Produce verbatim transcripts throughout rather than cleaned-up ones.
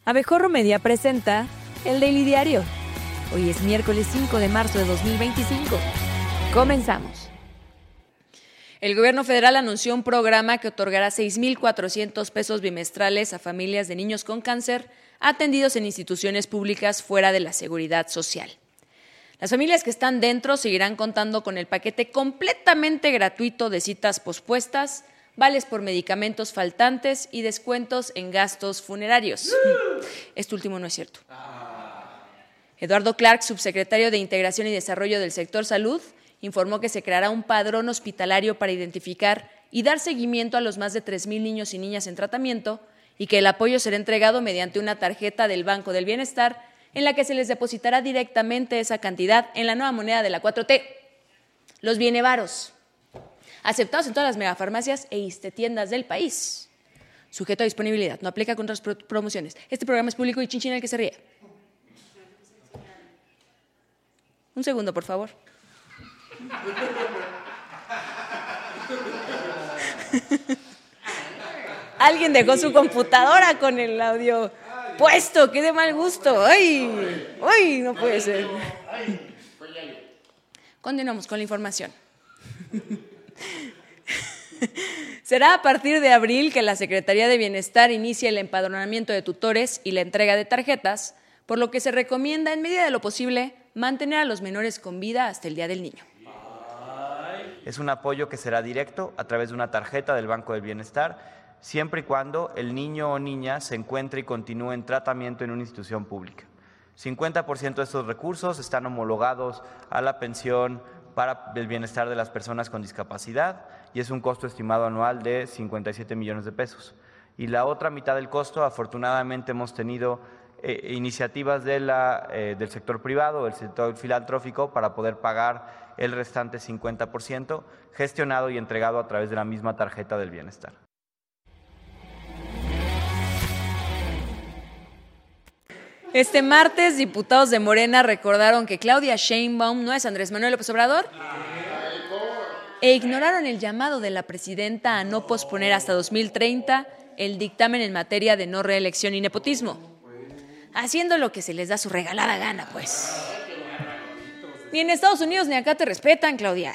Abejorro Media presenta el Daily Diario. Hoy es miércoles cinco de marzo de dos mil veinticinco. Comenzamos. El gobierno federal anunció un programa que otorgará seis mil cuatrocientos pesos bimestrales a familias de niños con cáncer atendidos en instituciones públicas fuera de la seguridad social. Las familias que están dentro seguirán contando con el paquete completamente gratuito de citas pospuestas, vales por medicamentos faltantes y descuentos en gastos funerarios. Esto último no es cierto. Eduardo Clark, subsecretario de Integración y Desarrollo del Sector Salud, informó que se creará un padrón hospitalario para identificar y dar seguimiento a los más de tres mil niños y niñas en tratamiento y que el apoyo será entregado mediante una tarjeta del Banco del Bienestar en la que se les depositará directamente esa cantidad en la nueva moneda de la cuatro T. Los bienevaros, aceptados en todas las megafarmacias e istetiendas del país. Sujeto a disponibilidad, no aplica contra las promociones. Este programa es público y chinchín el que se ríe. Un segundo, por favor. Alguien dejó su computadora con el audio puesto, qué de mal gusto. ¡Ay! ¡Ay! No puede ser. Continuamos con la información. Será a partir de abril que la Secretaría de Bienestar inicie el empadronamiento de tutores y la entrega de tarjetas, por lo que se recomienda, en medida de lo posible, mantener a los menores con vida hasta el Día del Niño. Es un apoyo que será directo a través de una tarjeta del Banco del Bienestar, siempre y cuando el niño o niña se encuentre y continúe en tratamiento en una institución pública. cincuenta por ciento de estos recursos están homologados a la pensión para el bienestar de las personas con discapacidad y es un costo estimado anual de cincuenta y siete millones de pesos. Y la otra mitad del costo, afortunadamente hemos tenido eh, iniciativas de la, eh, del sector privado, del sector filantrófico, para poder pagar el restante cincuenta por ciento, gestionado y entregado a través de la misma tarjeta del bienestar. Este martes, diputados de Morena recordaron que Claudia Sheinbaum no es Andrés Manuel López Obrador e ignoraron el llamado de la presidenta a no posponer hasta dos mil treinta el dictamen en materia de no reelección y nepotismo, haciendo lo que se les da su regalada gana, pues. Ni en Estados Unidos ni acá te respetan, Claudia.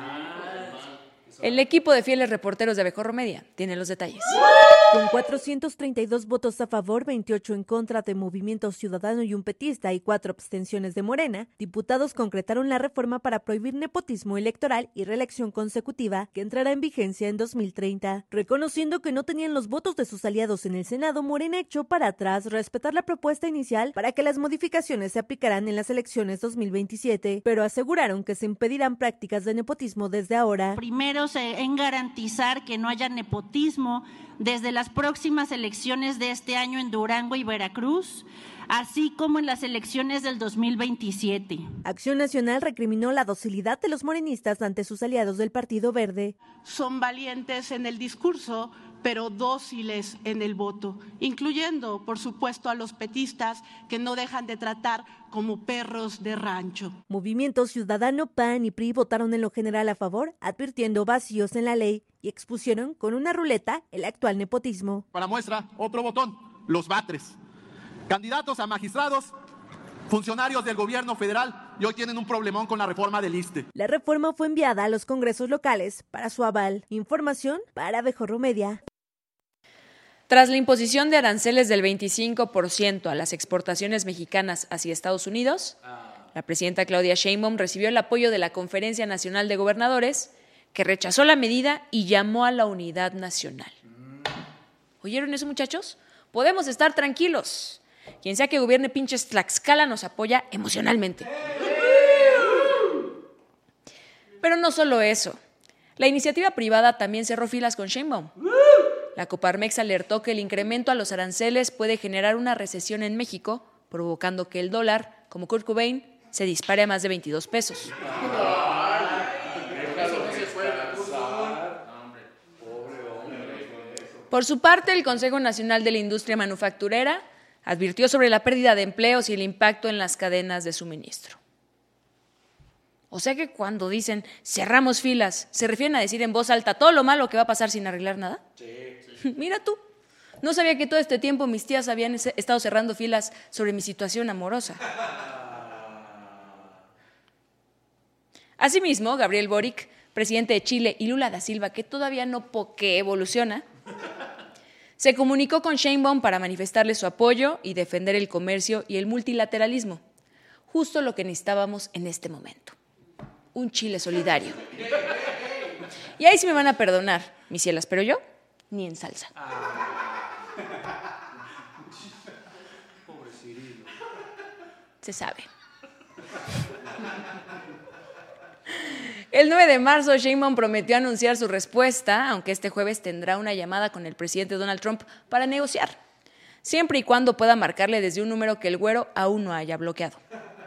El equipo de fieles reporteros de Abejorro Media tiene los detalles. Con cuatrocientos treinta y dos votos a favor, veintiocho en contra de Movimiento Ciudadano y un petista y cuatro abstenciones de Morena, diputados concretaron la reforma para prohibir nepotismo electoral y reelección consecutiva que entrará en vigencia en dos mil treinta. Reconociendo que no tenían los votos de sus aliados en el Senado, Morena echó para atrás respetar la propuesta inicial para que las modificaciones se aplicarán en las elecciones dos mil veintisiete, pero aseguraron que se impedirán prácticas de nepotismo desde ahora. Primero en garantizar que no haya nepotismo desde las próximas elecciones de este año en Durango y Veracruz, así como en las elecciones del dos mil veintisiete. Acción Nacional recriminó la docilidad de los morenistas ante sus aliados del Partido Verde. Son valientes en el discurso, pero dóciles en el voto, incluyendo, por supuesto, a los petistas que no dejan de tratar como perros de rancho. Movimiento Ciudadano, P A N y P R I votaron en lo general a favor, advirtiendo vacíos en la ley y expusieron con una ruleta el actual nepotismo. Para muestra, otro botón, los Batres. Candidatos a magistrados, funcionarios del gobierno federal y hoy tienen un problemón con la reforma del I S S S T E. La reforma fue enviada a los congresos locales para su aval. Información para Abejorro Media. Tras la imposición de aranceles del veinticinco por ciento a las exportaciones mexicanas hacia Estados Unidos, la presidenta Claudia Sheinbaum recibió el apoyo de la Conferencia Nacional de Gobernadores, que rechazó la medida y llamó a la unidad nacional. ¿Oyeron eso, muchachos? Podemos estar tranquilos. Quien sea que gobierne pinches Tlaxcala nos apoya emocionalmente. Pero no solo eso. La iniciativa privada también cerró filas con Sheinbaum. La Coparmex alertó que el incremento a los aranceles puede generar una recesión en México, provocando que el dólar, como Kurt Cobain, se dispare a más de veintidós pesos. Por su parte, el Consejo Nacional de la Industria Manufacturera advirtió sobre la pérdida de empleos y el impacto en las cadenas de suministro. O sea que cuando dicen cerramos filas, ¿se refieren a decir en voz alta todo lo malo que va a pasar sin arreglar nada? Sí, sí. Mira tú, No sabía que todo este tiempo mis tías habían estado cerrando filas sobre mi situación amorosa. Asimismo, Gabriel Boric, presidente de Chile, y Lula da Silva, que todavía no poque evoluciona, se comunicó con Sheinbaum para manifestarle su apoyo y defender el comercio y el multilateralismo, justo lo que necesitábamos en este momento. Un Chile solidario. Y ahí sí me van a perdonar, mis cielas, pero yo ni en salsa. Se sabe. El nueve de marzo, Sheinbaum prometió anunciar su respuesta, aunque este jueves tendrá una llamada con el presidente Donald Trump para negociar, siempre y cuando pueda marcarle desde un número que el güero aún no haya bloqueado.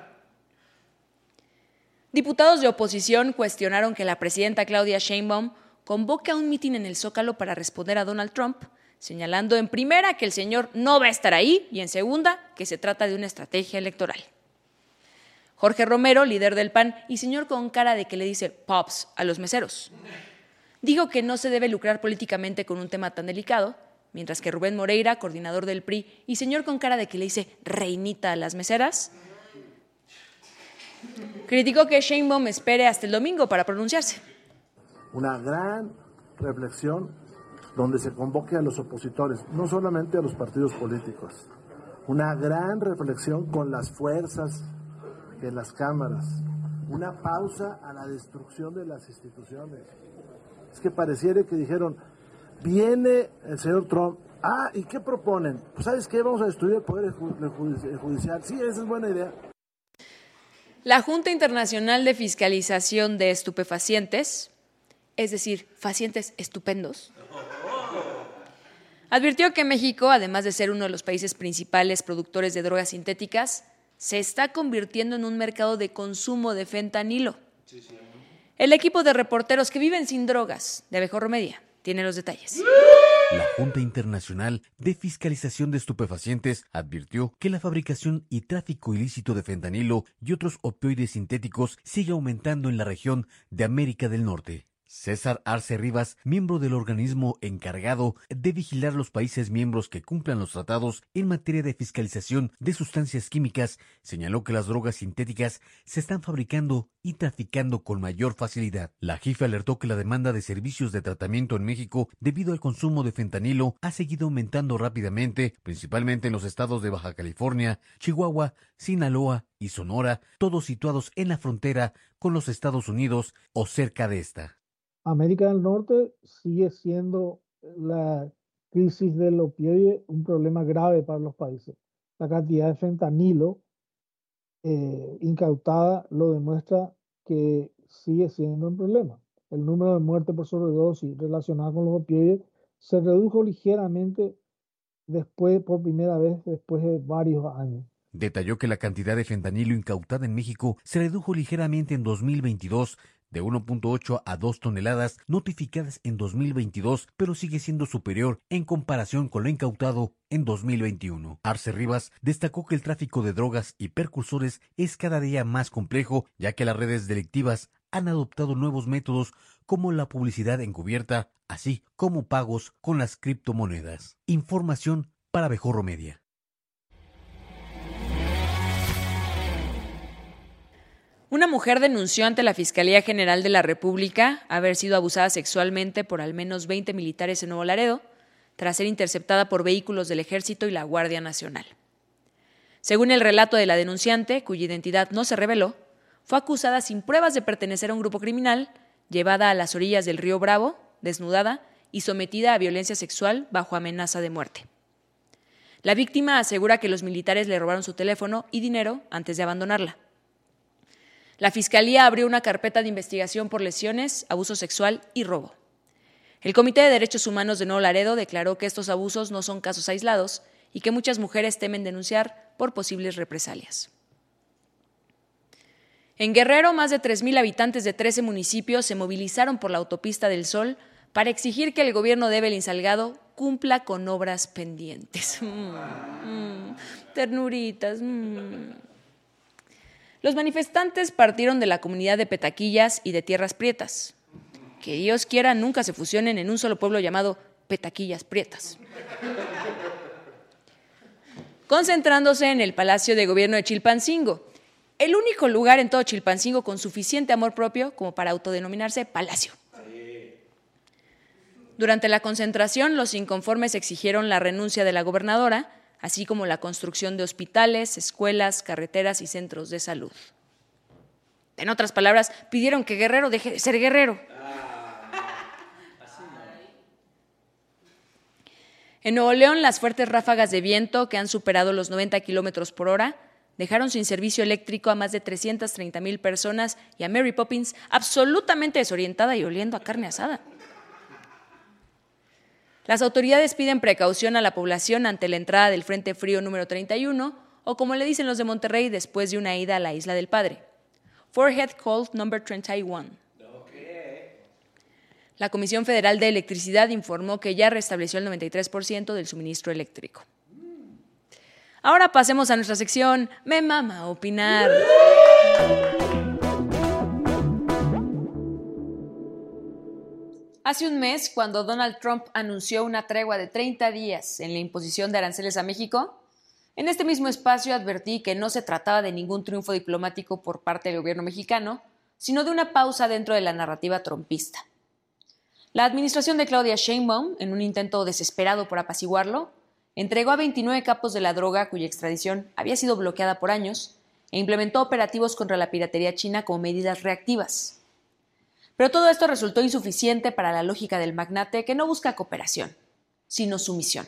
Diputados de oposición cuestionaron que la presidenta Claudia Sheinbaum convoque a un mitin en el Zócalo para responder a Donald Trump, señalando en primera que el señor no va a estar ahí y en segunda que se trata de una estrategia electoral. Jorge Romero, líder del P A N y señor con cara de que le dice pops a los meseros, dijo que no se debe lucrar políticamente con un tema tan delicado, mientras que Rubén Moreira, coordinador del P R I y señor con cara de que le dice reinita a las meseras, criticó que Sheinbaum espere hasta el domingo para pronunciarse. Una gran reflexión donde se convoque a los opositores, no solamente a los partidos políticos. Una gran reflexión con las fuerzas de las cámaras. Una pausa a la destrucción de las instituciones. Es que pareciera que dijeron, viene el señor Trump, ah, ¿y qué proponen? Pues ¿sabes qué? Vamos a destruir el Poder Judicial. Sí, esa es buena idea. La Junta Internacional de Fiscalización de Estupefacientes, es decir, facientes estupendos, advirtió que México, además de ser uno de los países principales productores de drogas sintéticas, se está convirtiendo en un mercado de consumo de fentanilo. El equipo de reporteros que viven sin drogas de Abejorro Media tiene los detalles. La Junta Internacional de Fiscalización de Estupefacientes advirtió que la fabricación y tráfico ilícito de fentanilo y otros opioides sintéticos sigue aumentando en la región de América del Norte. César Arce Rivas, miembro del organismo encargado de vigilar los países miembros que cumplan los tratados en materia de fiscalización de sustancias químicas, señaló que las drogas sintéticas se están fabricando y traficando con mayor facilidad. La J I F alertó que la demanda de servicios de tratamiento en México debido al consumo de fentanilo ha seguido aumentando rápidamente, principalmente en los estados de Baja California, Chihuahua, Sinaloa y Sonora, todos situados en la frontera con los Estados Unidos o cerca de esta. América del Norte sigue siendo la crisis del opioide un problema grave para los países. La cantidad de fentanilo eh, incautada lo demuestra que sigue siendo un problema. El número de muertes por sobredosis relacionadas con los opioides se redujo ligeramente después, por primera vez después de varios años. Detalló que la cantidad de fentanilo incautada en México se redujo ligeramente en dos mil veintidós, de uno punto ocho a dos toneladas notificadas en dos mil veintidós, pero sigue siendo superior en comparación con lo incautado en dos mil veintiuno. Arce Rivas destacó que el tráfico de drogas y precursores es cada día más complejo, ya que las redes delictivas han adoptado nuevos métodos como la publicidad encubierta, así como pagos con las criptomonedas. Información para Abejorro Media. Una mujer denunció ante la Fiscalía General de la República haber sido abusada sexualmente por al menos veinte militares en Nuevo Laredo, tras ser interceptada por vehículos del Ejército y la Guardia Nacional. Según el relato de la denunciante, cuya identidad no se reveló, fue acusada sin pruebas de pertenecer a un grupo criminal, llevada a las orillas del río Bravo, desnudada y sometida a violencia sexual bajo amenaza de muerte. La víctima asegura que los militares le robaron su teléfono y dinero antes de abandonarla. La Fiscalía abrió una carpeta de investigación por lesiones, abuso sexual y robo. El Comité de Derechos Humanos de Nuevo Laredo declaró que estos abusos no son casos aislados y que muchas mujeres temen denunciar por posibles represalias. En Guerrero, más de tres mil habitantes de trece municipios se movilizaron por la Autopista del Sol para exigir que el gobierno de Evelyn Salgado cumpla con obras pendientes. Mm, mm, ternuritas. Mm. Los manifestantes partieron de la comunidad de Petaquillas y de Tierras Prietas. Que Dios quiera nunca se fusionen en un solo pueblo llamado Petaquillas Prietas. concentrándose en el Palacio de Gobierno de Chilpancingo, el único lugar en todo Chilpancingo con suficiente amor propio como para autodenominarse palacio. Durante la concentración, los inconformes exigieron la renuncia de la gobernadora, así como la construcción de hospitales, escuelas, carreteras y centros de salud. En otras palabras, pidieron que Guerrero deje de ser Guerrero. En Nuevo León, las fuertes ráfagas de viento que han superado los noventa kilómetros por hora dejaron sin servicio eléctrico a más de trescientas treinta mil personas y a Mary Poppins absolutamente desorientada y oliendo a carne asada. Las autoridades piden precaución a la población ante la entrada del Frente Frío número treinta y uno, o como le dicen los de Monterrey después de una ida a la Isla del Padre, Forehead Cold number treinta y uno. La Comisión Federal de Electricidad informó que ya restableció el noventa y tres por ciento del suministro eléctrico. Ahora pasemos a nuestra sección Me Mama Opinar. Hace un mes, cuando Donald Trump anunció una tregua de treinta días en la imposición de aranceles a México, en este mismo espacio advertí que no se trataba de ningún triunfo diplomático por parte del gobierno mexicano, sino de una pausa dentro de la narrativa trumpista. La administración de Claudia Sheinbaum, en un intento desesperado por apaciguarlo, entregó a veintinueve capos de la droga cuya extradición había sido bloqueada por años e implementó operativos contra la piratería china como medidas reactivas. Pero todo esto resultó insuficiente para la lógica del magnate que no busca cooperación, sino sumisión.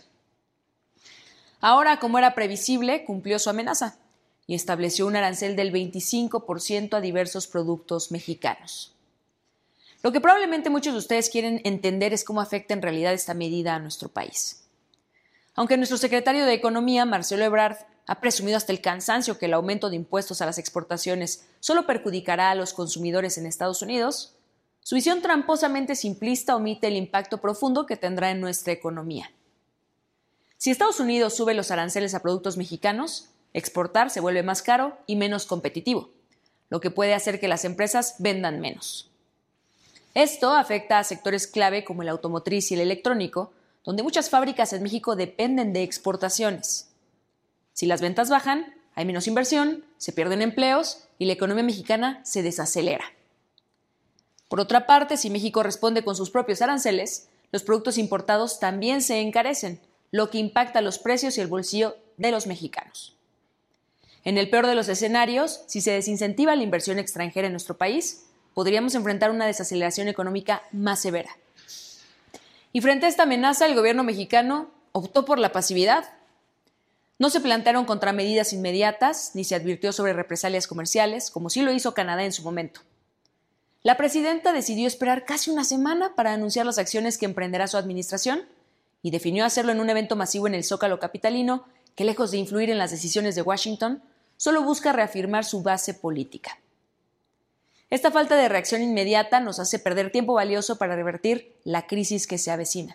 Ahora, como era previsible, cumplió su amenaza y estableció un arancel del veinticinco por ciento a diversos productos mexicanos. Lo que probablemente muchos de ustedes quieren entender es cómo afecta en realidad esta medida a nuestro país. Aunque nuestro secretario de Economía, Marcelo Ebrard, ha presumido hasta el cansancio que el aumento de impuestos a las exportaciones solo perjudicará a los consumidores en Estados Unidos, su visión tramposamente simplista omite el impacto profundo que tendrá en nuestra economía. Si Estados Unidos sube los aranceles a productos mexicanos, exportar se vuelve más caro y menos competitivo, lo que puede hacer que las empresas vendan menos. Esto afecta a sectores clave como el automotriz y el electrónico, donde muchas fábricas en México dependen de exportaciones. Si las ventas bajan, hay menos inversión, se pierden empleos y la economía mexicana se desacelera. Por otra parte, si México responde con sus propios aranceles, los productos importados también se encarecen, lo que impacta los precios y el bolsillo de los mexicanos. En el peor de los escenarios, si se desincentiva la inversión extranjera en nuestro país, podríamos enfrentar una desaceleración económica más severa. Y frente a esta amenaza, el gobierno mexicano optó por la pasividad. No se plantearon contramedidas inmediatas, ni se advirtió sobre represalias comerciales, como sí lo hizo Canadá en su momento. La presidenta decidió esperar casi una semana para anunciar las acciones que emprenderá su administración y definió hacerlo en un evento masivo en el Zócalo capitalino que, lejos de influir en las decisiones de Washington, solo busca reafirmar su base política. Esta falta de reacción inmediata nos hace perder tiempo valioso para revertir la crisis que se avecina.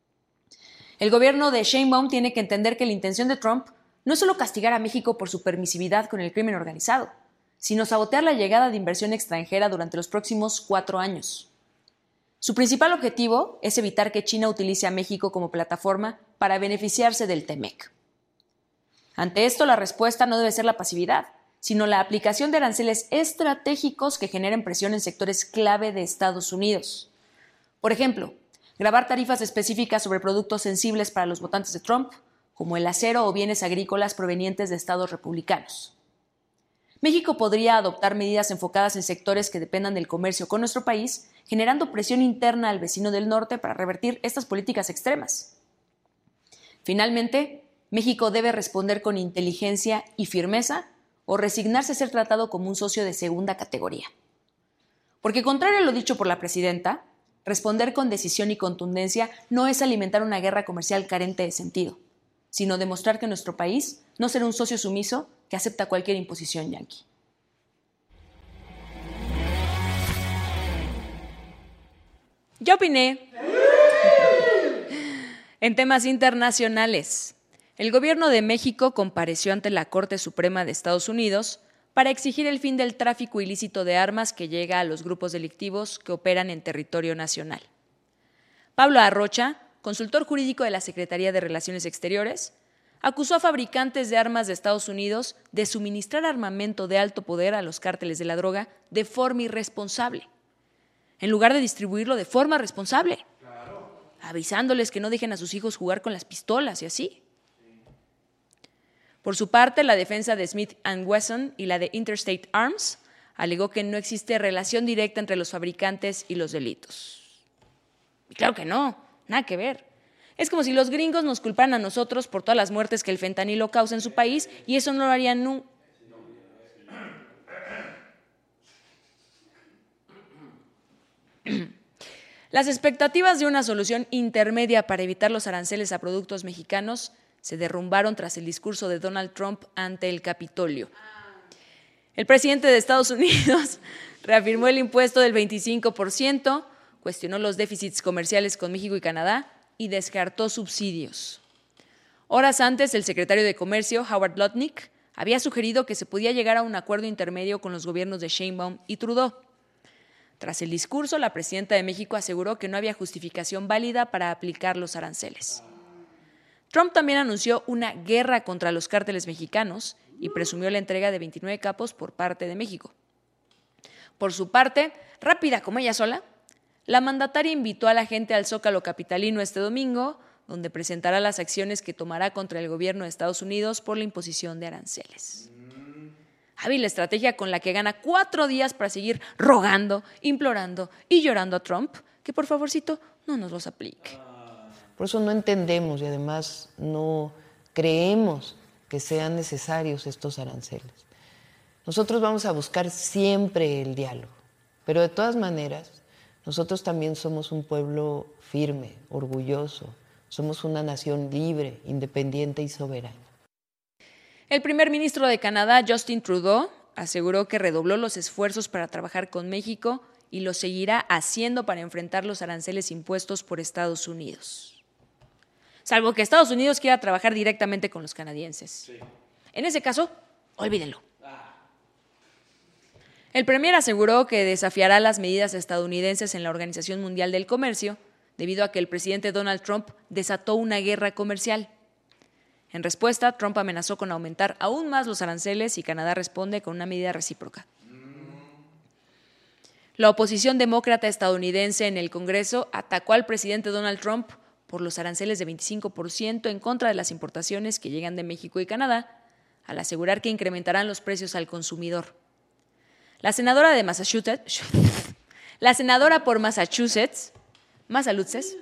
El gobierno de Sheinbaum tiene que entender que la intención de Trump no es solo castigar a México por su permisividad con el crimen organizado, sino sabotear la llegada de inversión extranjera durante los próximos cuatro años. Su principal objetivo es evitar que China utilice a México como plataforma para beneficiarse del TEMEC. Ante esto, la respuesta no debe ser la pasividad, sino la aplicación de aranceles estratégicos que generen presión en sectores clave de Estados Unidos. Por ejemplo, gravar tarifas específicas sobre productos sensibles para los votantes de Trump, como el acero o bienes agrícolas provenientes de estados republicanos. México podría adoptar medidas enfocadas en sectores que dependan del comercio con nuestro país, generando presión interna al vecino del norte para revertir estas políticas extremas. Finalmente, México debe responder con inteligencia y firmeza o resignarse a ser tratado como un socio de segunda categoría. Porque, contrario a lo dicho por la presidenta, responder con decisión y contundencia no es alimentar una guerra comercial carente de sentido, sino demostrar que nuestro país no será un socio sumiso que acepta cualquier imposición yanqui. Yo opiné. En temas internacionales, el gobierno de México compareció ante la Corte Suprema de Estados Unidos para exigir el fin del tráfico ilícito de armas que llega a los grupos delictivos que operan en territorio nacional. Pablo Arrocha, consultor jurídico de la Secretaría de Relaciones Exteriores, acusó a fabricantes de armas de Estados Unidos de suministrar armamento de alto poder a los cárteles de la droga de forma irresponsable, en lugar de distribuirlo de forma responsable, claro, avisándoles que no dejen a sus hijos jugar con las pistolas y así. Por su parte, la defensa de Smith and Wesson y la de Interstate Arms alegó que no existe relación directa entre los fabricantes y los delitos. Y claro que no, nada que ver. Es como si los gringos nos culparan a nosotros por todas las muertes que el fentanilo causa en su país y eso no lo harían nunca. Las expectativas de una solución intermedia para evitar los aranceles a productos mexicanos se derrumbaron tras el discurso de Donald Trump ante el Capitolio. El presidente de Estados Unidos reafirmó el impuesto del veinticinco por ciento, cuestionó los déficits comerciales con México y Canadá y descartó subsidios. Horas antes, el secretario de Comercio, Howard Lutnick, había sugerido que se podía llegar a un acuerdo intermedio con los gobiernos de Sheinbaum y Trudeau. Tras el discurso, la presidenta de México aseguró que no había justificación válida para aplicar los aranceles. Trump también anunció una guerra contra los cárteles mexicanos y presumió la entrega de veintinueve capos por parte de México. Por su parte, rápida como ella sola, la mandataria invitó a la gente al Zócalo capitalino este domingo, donde presentará las acciones que tomará contra el gobierno de Estados Unidos por la imposición de aranceles. Hábil estrategia con la que gana cuatro días para seguir rogando, implorando y llorando a Trump que por favorcito no nos los aplique. Por eso no entendemos y además no creemos que sean necesarios estos aranceles. Nosotros vamos a buscar siempre el diálogo, pero de todas maneras, nosotros también somos un pueblo firme, orgulloso, somos una nación libre, independiente y soberana. El primer ministro de Canadá, Justin Trudeau, aseguró que redobló los esfuerzos para trabajar con México y lo seguirá haciendo para enfrentar los aranceles impuestos por Estados Unidos. Salvo que Estados Unidos quiera trabajar directamente con los canadienses. Sí. En ese caso, olvídenlo. El premier aseguró que desafiará las medidas estadounidenses en la Organización Mundial del Comercio debido a que el presidente Donald Trump desató una guerra comercial. En respuesta, Trump amenazó con aumentar aún más los aranceles y Canadá responde con una medida recíproca. La oposición demócrata estadounidense en el Congreso atacó al presidente Donald Trump por los aranceles de veinticinco por ciento en contra de las importaciones que llegan de México y Canadá, al asegurar que incrementarán los precios al consumidor. La senadora de Massachusetts, la senadora por Massachusetts, Massachusetts,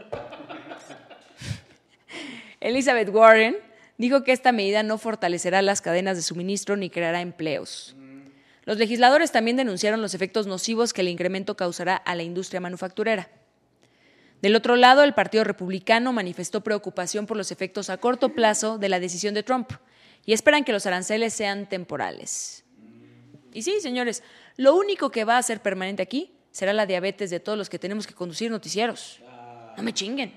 Elizabeth Warren, dijo que esta medida no fortalecerá las cadenas de suministro ni creará empleos. Los legisladores también denunciaron los efectos nocivos que el incremento causará a la industria manufacturera. Del otro lado, el Partido Republicano manifestó preocupación por los efectos a corto plazo de la decisión de Trump y esperan que los aranceles sean temporales. Y sí, señores, lo único que va a ser permanente aquí será la diabetes de todos los que tenemos que conducir noticieros. No me chinguen.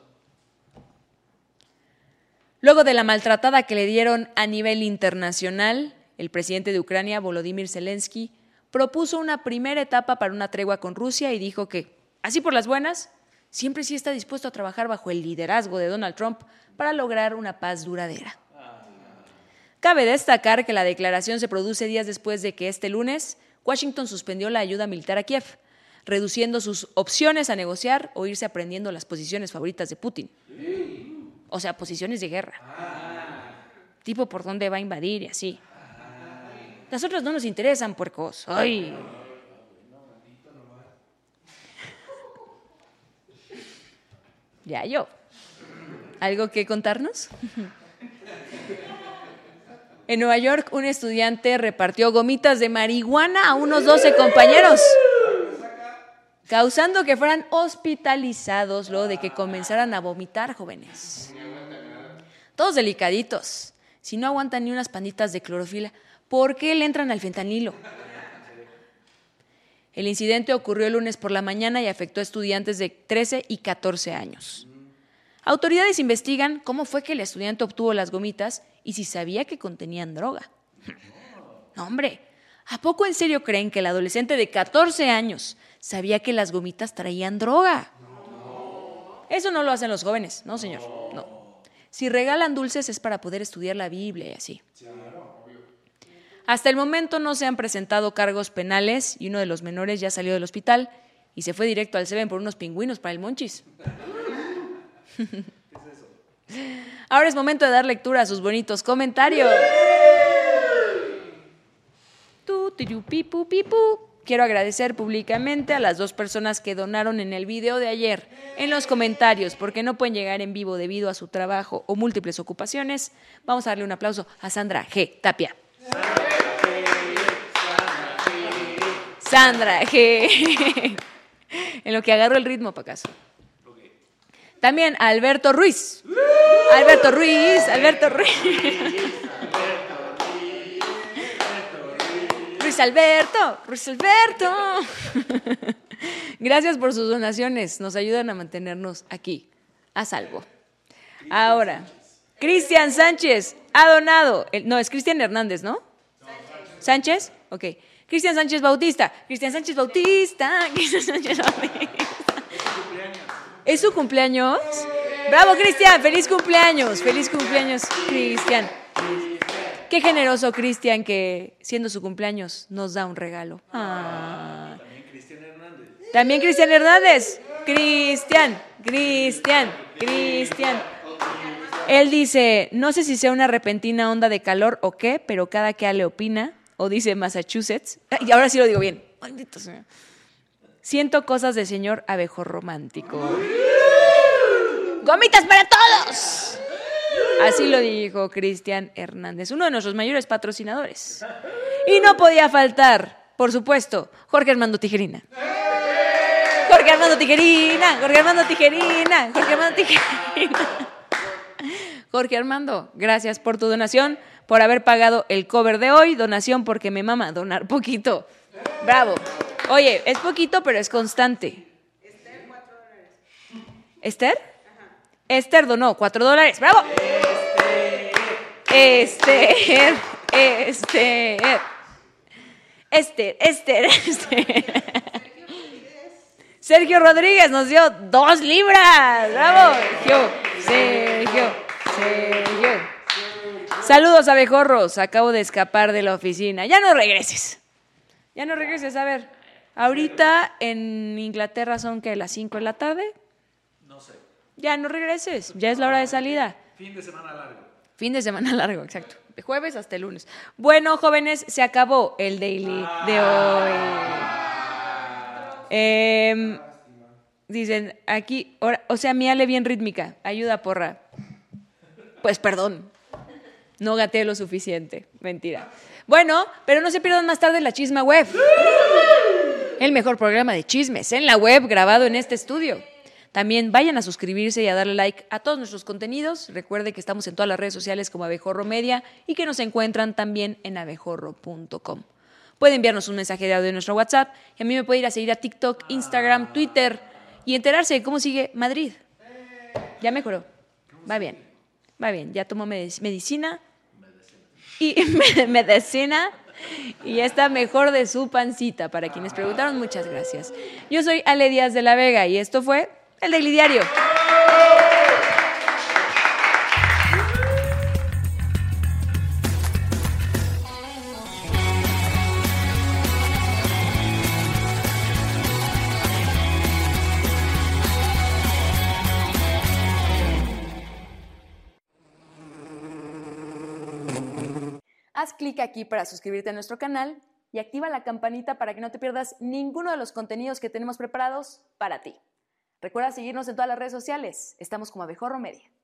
Luego de la maltratada que le dieron a nivel internacional, el presidente de Ucrania, Volodymyr Zelensky, propuso una primera etapa para una tregua con Rusia y dijo que, así por las buenas, siempre sí está dispuesto a trabajar bajo el liderazgo de Donald Trump para lograr una paz duradera. Cabe destacar que la declaración se produce días después de que este lunes Washington suspendió la ayuda militar a Kiev, reduciendo sus opciones a negociar o irse aprendiendo las posiciones favoritas de Putin. O sea, posiciones de guerra. Tipo por dónde va a invadir y así. Las otras no nos interesan, puercos. ¡Ay! Ya yo. ¿Algo que contarnos? En Nueva York, un estudiante repartió gomitas de marihuana a unos doce compañeros, causando que fueran hospitalizados luego de que comenzaran a vomitar, jóvenes. Todos delicaditos. Si no aguantan ni unas panditas de clorofila, ¿por qué le entran al fentanilo? El incidente ocurrió el lunes por la mañana y afectó a estudiantes de trece y catorce años. Autoridades investigan cómo fue que el estudiante obtuvo las gomitas y si sabía que contenían droga. No, hombre, ¿a poco en serio creen que el adolescente de catorce años sabía que las gomitas traían droga? Eso no lo hacen los jóvenes, no, señor, no. Si regalan dulces es para poder estudiar la Biblia y así. Hasta el momento no se han presentado cargos penales y uno de los menores ya salió del hospital y se fue directo al Seven por unos pingüinos para el Monchis. Ahora es momento de dar lectura a sus bonitos comentarios. Tu, tu, pipu, pipu. Quiero agradecer públicamente a las dos personas que donaron en el video de ayer en los comentarios, porque no pueden llegar en vivo debido a su trabajo o múltiples ocupaciones. Vamos a darle un aplauso a Sandra G. Tapia. Sandra G. En lo que agarro el ritmo para acaso. También a Alberto Ruiz. Alberto Ruiz, Alberto Ruiz. Ruiz Alberto, Ruiz Alberto. Gracias por sus donaciones, nos ayudan a mantenernos aquí, a salvo. Ahora, Cristian Sánchez ha donado, el, no, es Cristian Hernández, ¿no? ¿Sánchez? Ok. Cristian Sánchez Bautista, Cristian Sánchez Bautista, Cristian Sánchez Bautista. ¿Es su cumpleaños? ¡Bravo, Cristian! ¡Feliz cumpleaños! ¡Feliz cumpleaños, Cristian! Qué generoso, Cristian, que siendo su cumpleaños nos da un regalo. Ah. También Cristian Hernández. También Cristian Hernández. Cristian, Cristian, Cristian. Él dice, no sé si sea una repentina onda de calor o qué, pero cada que Ale opina, o dice Massachusetts, y ahora sí lo digo bien. Maldito sea. Siento cosas de señor abejorro romántico. ¡Gomitas para todos! Así lo dijo Cristian Hernández, uno de nuestros mayores patrocinadores. Y no podía faltar, por supuesto, Jorge Armando Tijerina. Jorge Armando Tijerina, Jorge Armando Tijerina, Jorge Armando Tijerina. Jorge Armando, gracias por tu donación, por haber pagado el cover de hoy. Donación porque me mama donar poquito. Bravo. Oye, es poquito, pero es constante. Esther, cuatro dólares. ¿Esther? Ajá. Esther donó cuatro dólares. ¡Bravo! Esther, Esther, Esther, Esther, Esther. Sergio Rodríguez nos dio dos libras. ¡Bravo! Sergio, Sergio, Sergio. Saludos, abejorros. Acabo de escapar de la oficina. Ya no regreses. Ya no regreses. A ver, ahorita en Inglaterra son que las cinco de la tarde. No sé. Ya no regreses. Ya es la hora de salida. Fin de semana largo. Fin de semana largo, exacto. De jueves hasta el lunes. Bueno, jóvenes, se acabó el daily de hoy. Eh, dicen aquí, o sea, mi Ale bien rítmica. Ayuda, porra. Pues perdón. No gateé lo suficiente. Mentira. Bueno, pero no se pierdan más tarde la Chisma Web. El mejor programa de chismes en la web grabado en este estudio. También vayan a suscribirse y a darle like a todos nuestros contenidos. Recuerde que estamos en todas las redes sociales como Abejorro Media y que nos encuentran también en abejorro punto com. Puede enviarnos un mensaje de audio en nuestro WhatsApp y a mí me puede ir a seguir a TikTok, Instagram, Twitter y enterarse de cómo sigue Madrid. Ya mejoró. Va bien. Va bien. Ya tomó medicina y medicina y ya está mejor de su pancita. Para quienes preguntaron, muchas gracias. Yo soy Ale Díaz de la Vega y esto fue El Daily Diario. Haz clic aquí para suscribirte a nuestro canal y activa la campanita para que no te pierdas ninguno de los contenidos que tenemos preparados para ti. Recuerda seguirnos en todas las redes sociales. Estamos como Abejorro Media.